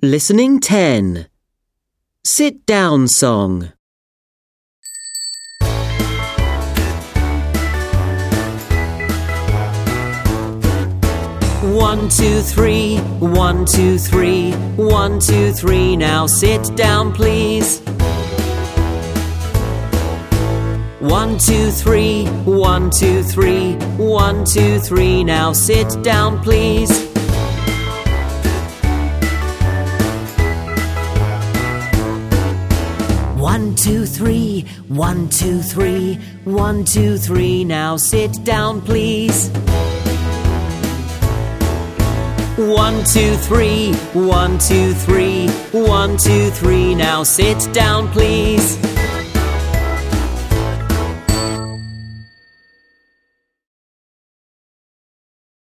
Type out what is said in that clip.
Listening 10. Sit down song. 1, 2, 3, 1, 2, 3, 1, 2, 3, now sit down please. 1, 2, 3, 1, 2, 3, 1, 2, 3, now sit down please. One, two, three, 1, 2, 3, 1, 2, 3, now sit down please. 1, 2, 3, 1, 2, 3, 1, 2, 3, now sit down please.